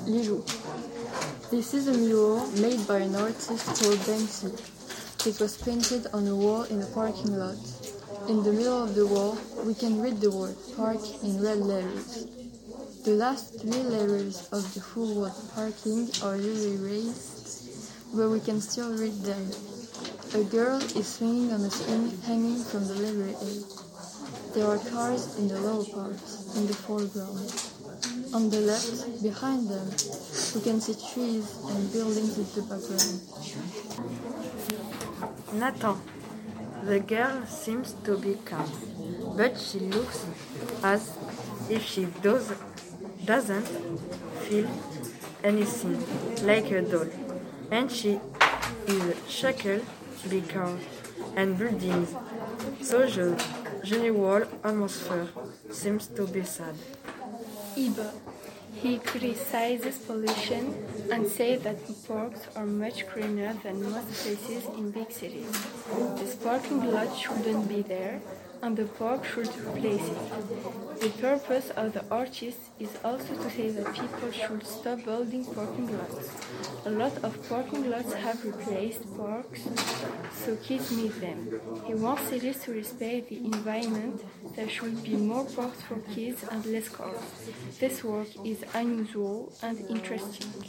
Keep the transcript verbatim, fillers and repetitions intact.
Lilou. This is a mural made by an artist called Banksy. It was painted on a wall in a parking lot. In the middle of the wall, we can read the word park in red letters. The last three letters of the full word parking are usually erased, but we can still read them. A girl is swinging on a swing hanging from the letter A. There are cars in the lower part, in the foreground. On the left, behind them, we can see trees and buildings in the background. Nathan. The girl seems to be calm, but she looks as if she does, doesn't feel anything, like a doll, and she is shocked because and buildings, so the general atmosphere seems to be sad. Iba. He criticizes pollution and says that parks are much greener than most places in big cities. This parking lot shouldn't be there, and the park should replace it. The purpose of the artist is also to say that people should stop building parking lots. A lot of parking lots have replaced parks, so kids need them. He wants cities to respect the environment. There should be more parks for kids and less cars. This work is unusual and interesting.